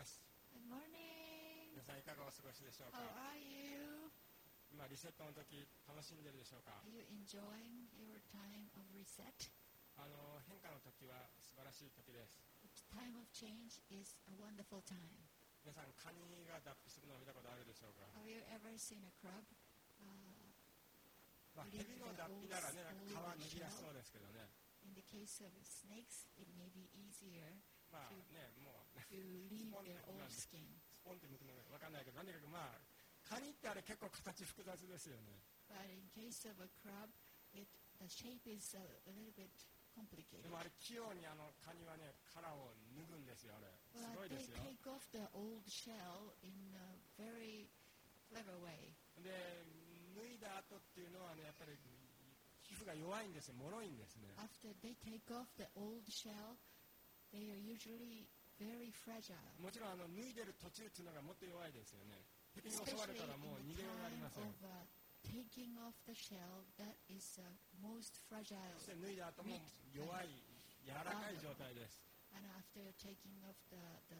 ます。 Good morning. 皆さんいかがお過ごしでしょう How か。 are you? 今リセットの時楽しんでるでしょうか。 Are you enjoying your time of reset? 変化の時は素晴らしい時です。 The time of change is a wonderful time. 皆さんカニが脱皮するのを見たことあるでしょうか。 Have you ever seen a crab? 蛇の脱皮ならね、なんか皮脱ぎやすそうですけどね。 In the case of snakes, it may be easier まあね、もう to leave their old skin. スポンって剥くのが分かんないけど、何かカニってあれ結構形複雑ですよね。 But in case of a crab, the shape is a little bit で complicated. もあれ器用にカニはね、殻を脱ぐんですよ、あれ。すごい But で they すよ。 take off the old shell in a very clever way. で、脱いだ後っていうのはね、やっぱり皮膚が弱いんですよ、脆いんですね。 After they take off the old shell, they are usually very fragile. もちろん脱いでる途中っていうのがもっと弱いですよね。敵に襲われ Especially たらもう in 逃 the げようがあり time ません。 of taking off the shell, that is the most fragile. そして脱いだ後も弱い、柔らかい状態です。 And after taking off the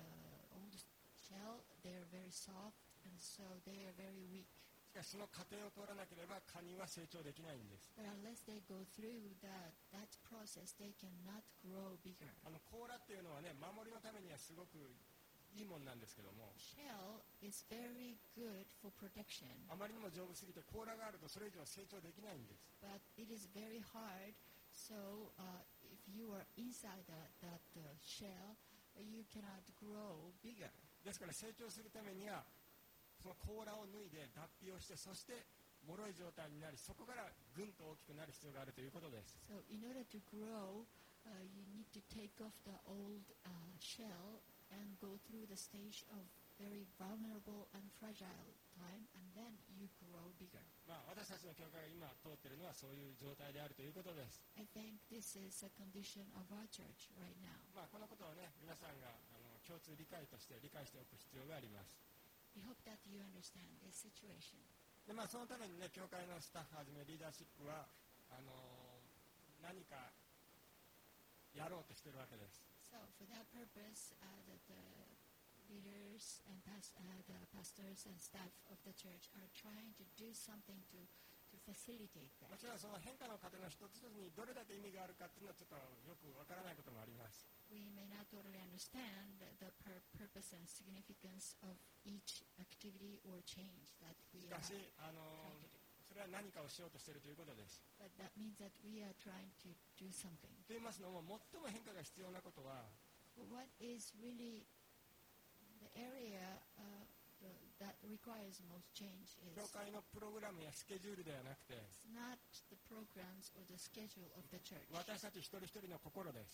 old shell, they are very soft, and so they are very weak. しかしその過程を通らなければカニは成長できないんです。 But unless they go through that process, they cannot grow bigger. 甲羅っていうのはね、守りのためにはすごくいいもんなんですけども、 Shell is very good for protection, あまりにも丈夫すぎて甲羅があるとそれ以上成長できないんです。 but it is very hard. So if you are inside that shell, you cannot grow bigger. ですから成長するためにはその甲羅を脱いで脱皮をして、そして脆い状態になり、そこからぐんと大きくなる必要があるということです。 So in order to grow, you need to take off the old shell and go through the stage of very vulnerable and fragile time, and then you grow bigger. 私たちの教会が今通っているのはそういう状態であるということです。 I think this is a condition of our church right now. このことをね、皆さんが共通理解として理解しておく必要があります。 We hope that you understand this situation. でそのためにね、教会のスタッフはじめリーダーシップは何かやろうとしているわけです。 So for that purpose, the leaders and the pastors and staff of the church are trying to do something to facilitate も that. ちろんその変化の過程の一つ一つにどれだけ意味があるかっていうのはちょっとよくわからないこともあります。 We may not totally understand the purpose and significance of each activity or change that し we か are し trying to do. それは何かをしようとしているということです。 But that means that we are trying to do something. と言いますのも、最も変化が必要なことは What is really the area that requires most change is 教会のプログラムやスケジュールではなくて、 not the programs or the schedule of the church. 私たち一人一人の心です。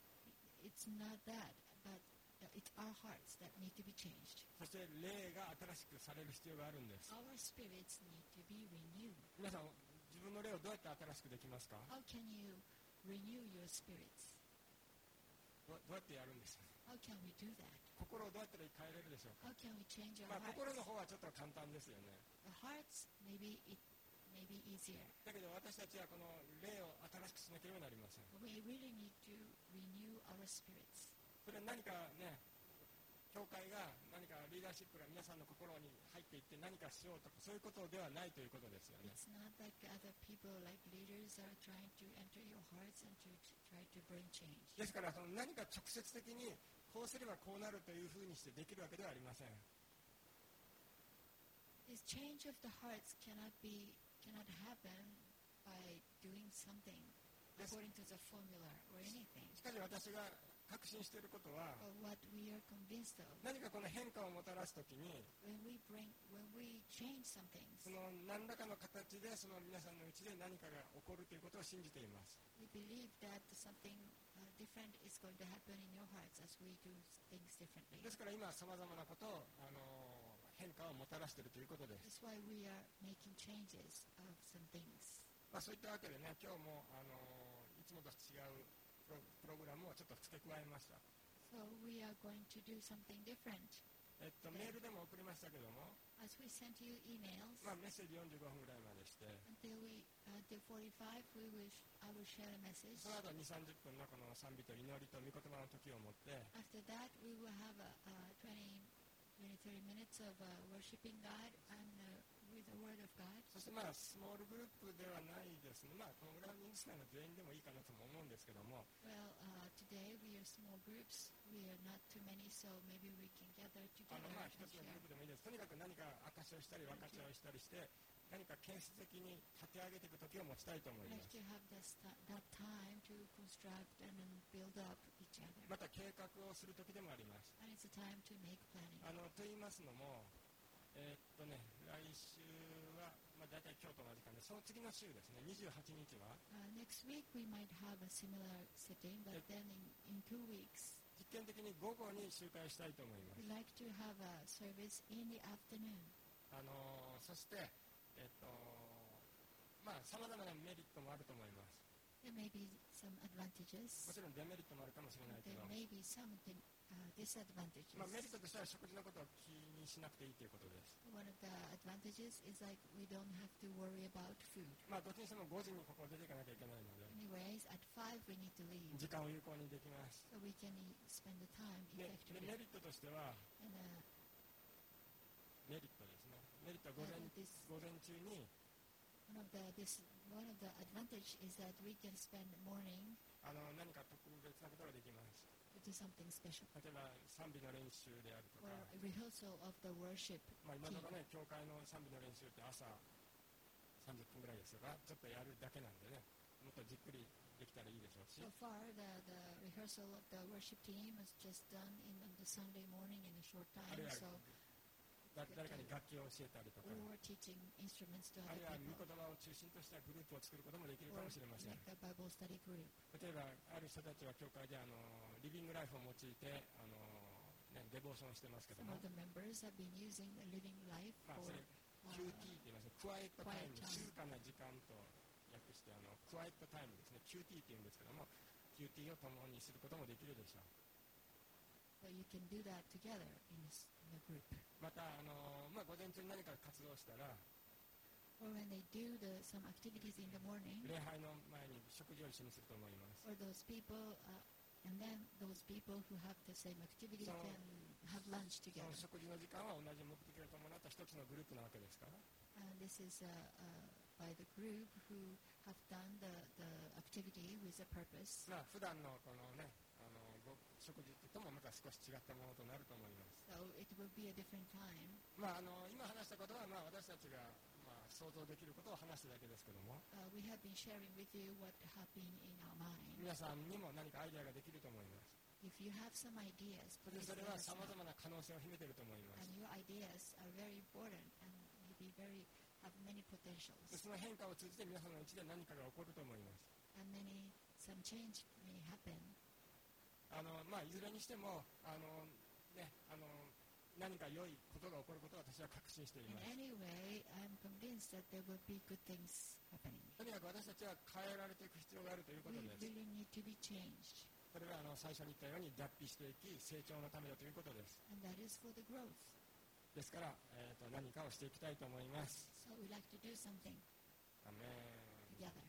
It's not that, but it's our hearts that need to be changed. そして霊が新しくされる必要があるんです。 Our spirits need to be renewed. 皆さん、自分の霊をどうやって新しくできますか？ How can you renew your spirits? どうやってやるんですか？ How can we do that? 心をどうやったら変えれるでしょうか？ How can we change our 心 hearts? の方はちょっと簡単ですよね。 The hearts, maybe it may be easier. だけど私たちはこの霊を新しくしなければなりません。 But we really need to renew our spirits. それは何かね、教会が何かリーダーシップが皆さんの心に入っていって何かしようとか、そういうことではないということですよね。 It's not like other people, like leaders, are trying to enter your hearts and to try to bring change. ですからその何か直接的にこうすればこうなるというふうにしてできるわけではありません。 This change of the hearts cannot happen by doing something according to the formula or anything. しかし私が確信していることは、 But what we are convinced of, 何かこの変化をもたらすときに、 when we change some things, その何らかの形でその皆さんのうちで何かが起こるということを信じています。 we believe that something different is going to happen in your hearts as we do things differently. ですから今さまざまなことを変化をもたらしているということです。 That's why we are making changes of some things. そういったわけでね、今日もいつもと違うプログラムをちょっと付け加えました。 So we are going to do something different. メールでも送りましたけども、 As we sent you emails, メッセージ45分ぐらいまでして、 until 45, I will share a message. その後2、30分のこの賛美と祈りと御言葉の時を持って、 After that, we will have a 20 30 minutes of worshiping God and with the Word of God. そしてスモールグループではないですね。このぐらいの人数なら全員でもいいかなとも思うんですけども、 Well, today we are small groups. We are not too many, so maybe we can gather together 一 and つのグ share. ループでもいいです。とにかく何か証しをしたり分かち合いをしたりして、何か建設的に立て上げていく時を持ちたいと思い We ま like す。 to have that time to construct and then build up each other. また計画をする時でもあります。 And it's a time to make planning. と言いますのも、来週は、大体今日と同じ感じで、その次の週ですね、28日は、 Next week we might have a similar sitting, but then in 2 weeks 実験的に午後に集会したいと思います。 we like to have a service in the afternoon. そして、さまざまなメリットもあると思います。 There may be some も advantages. ちろんデメリットもあるかもしれないけ There ど、 may be some disadvantages. メリットとしては食事のことを気にしなくていいということです。 One of the advantages is like we don't have to worry about food. どっちにしても5時にここを出ていかなきゃいけないので、 Anyways, at 5 we need to leave 時間を有効にできます。 so we can spend the time で effectively. メリットとしては、 And メリットですね。メリットは午前中に one of the advantage is that we can spend morning 何か特別なことができます。 to do something special 例えば賛美の練習であると or か、 a rehearsal of the worship 今 team. のところね、教会の賛美の練習って朝30分ぐらいですが、ちょっとやるだけなんでね、もっとじっくりできたらいいでしょうし、 So far, the rehearsal of the worship team was just done on the Sunday morning in a short time. あるいは So 誰かに楽器を教えたりとか、 or teaching instruments to あ other るいは御 people 言葉を中心としたグループを作ることもできるか or もしれません。 like a Bible study group. 例えばある人たちは教会でリビングライフを用いてデボーションしてますけど Some も、 of the members have been using the living life そ for れ QT って言いますね。クワイエットタイム、 quiet time. 静かな時間と訳してクワイエットタイムですね。QT って言うんですけども、QT を共にすることもできるでしょう。 So you can do that together in a group. また午前中に何か活動したら、 Or when they do some activities in the morning, 礼拝の前に食事を一緒にすると思います。 or those people, and then those people who have the same activity So- can have lunch そ together. の食事の時間は同じ目的を伴った一つのグループなわけですから、 And this is by the group who have done the activity with a purpose. 普段のこのね食事ともまた少し違ったものとなると思います。 So it will be a different time. 今話したことは私たちが想像できることを話しただけですけども、 We have been sharing with you what happened in our mind. 皆さんにも何かアイデアができると思います。 If you have some ideas, それ please それ let は us さま know. ざまな可能性を秘めていると思います。 And your ideas are very important and maybe have many で potentials. その変化を通じて皆さんのうちで何かが起こると思います。 And some change may happen. いずれにしても何か良いことが起こることを私は確信してい In ます。 any way, I'm convinced that there will be good things happening. とにかく私たちは変えられていく必要があるということ We です。 really need to be changed. それは最初に言ったように脱皮していき成長のためだということです。 And that is for the growth. ですから、何かをしていきたいと思います。 So we like to do something アメン。 together.